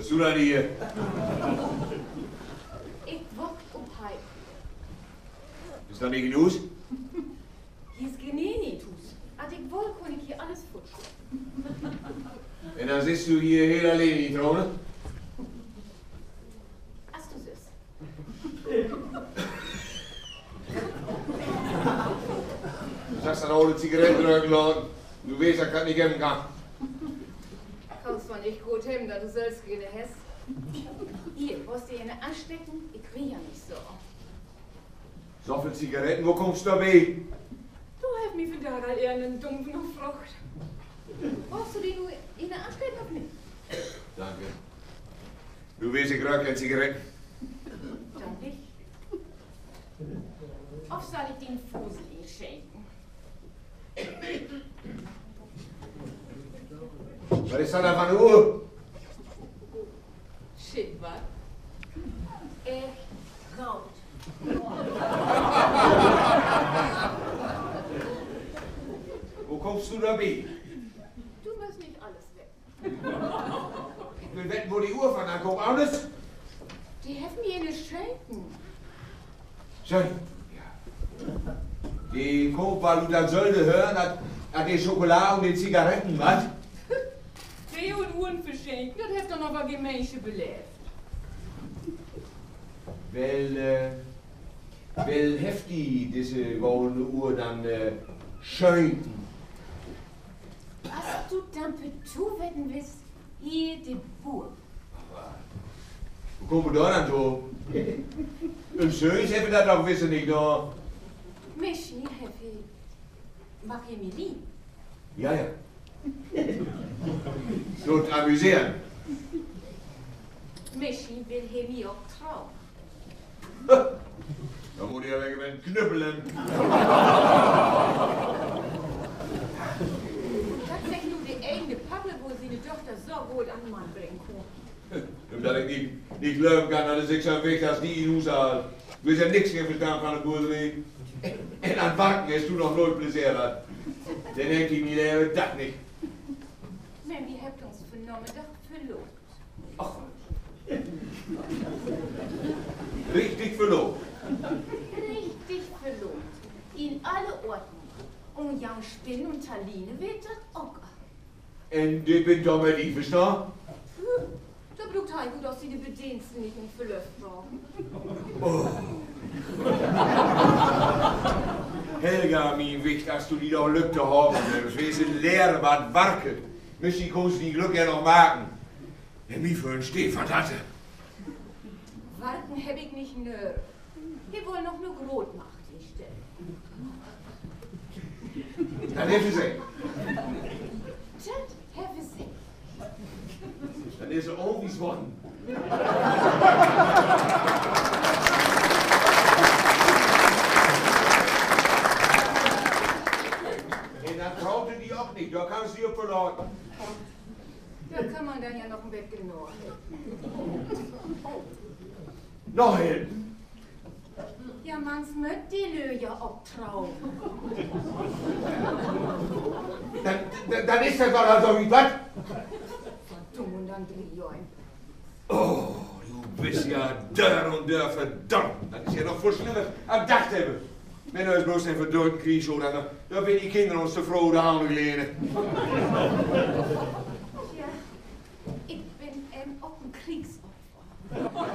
Willst du da hier? Ich wort op heim. Ist da nicht genug? Hier ist Genenitus. Als ich wohl, kann ich hier alles futschen. Und dann sitzt du hier heel alleen in die Trone? Als du siehst. Du sagst dann auch die Zigaretten rübergeladen. Du weißt, das kann nicht geben kann. Kannst zwar nicht gut haben, da du selbst keine hast. Hier, musst du eine anstecken? Ich krieg ja nicht so. So viele Zigaretten, wo kommst du dabei? Du hast mich für daran eher einen dumpfen Frucht. Brauchst du die nur in der Anstecken auf mich? Danke. Du weißt, ich rauche keine Zigaretten. Dann nicht. Oft soll ich den Fusel schenken. Was ist da von der Uhr? Shit, was? Rot. Wo kommst du dabei? Du musst nicht alles weg. Ich will wetten, wo die Uhr von ankommt. Auch nicht? Die helfen mir nicht schenken. Schön. Ja. Die kommt, weil du dann sollte hören, an die Schokolade und die Zigaretten, was? Dreh und Uhren verschenken, das hat doch noch was Gemäsche belebt. Wel heftig diese goldene Uhr dann schön. Was du dann betu wetten willst, hier die Uhr. Wo kommen wir da dann so? Ein Schönes hätte das doch wissen nicht da. Michi, Heffi, mach ihr mir lieb. Ja, ja. So zu amüsieren. Michi will hier mir auch trauen. Da muss ich ja weg knüppeln. Tatsächlich nur die eigene Pappe, wo sie die Tochter so gut an den Mann bringen kann. Omdat ik niet glauben kann, dass ich so weg, dass die in uns hat. Du hast ja nichts mehr verstanden von der Boerderij. En aan het bakken hast du noch nooit plezier gehad. Dan denkt hij niet, dat niet. Men, wie habt uns vernommen, doch verlobt. Ach, richtig verlobt. Richtig verlobt. In alle Ordnung. Und Jan Spinn und Taline wird das auch. En dit bent dan met die verstaan? Da blugt Heiko, dass sie die Bediensten nicht in Verlöft brauchen. Oh. Helga, mijn wicht, als du die doch Glück te haben willst. Wir sind leren wat werken. Misschien kon ze die Glück ja noch maken. En wie für ein Stefan hatte. Warten heb ich nicht nö. Wir wollen noch nur Grotmacht hinstellen. Dann helfen sie. Tschat, have sie. Dann ist er auch wie Swan. En dan traute die auch nicht, da kannst du dir verlauten. Da kann man dann ja noch ein Bett genug. Nein! Ja, mans mögt die Lö ja auch trauen. Dann ist das doch also wie was? Dumm und dann Drioin. Oh, du bist ja dörr und dörr verdammt. Das ist ja noch viel schlimmer am Dach hebben. Wenn du es bloß nicht verdorben kriegst, dann werden die Kinder uns zu froh de handen lenen. Ja, ich bin auch ein Kriegsopfer.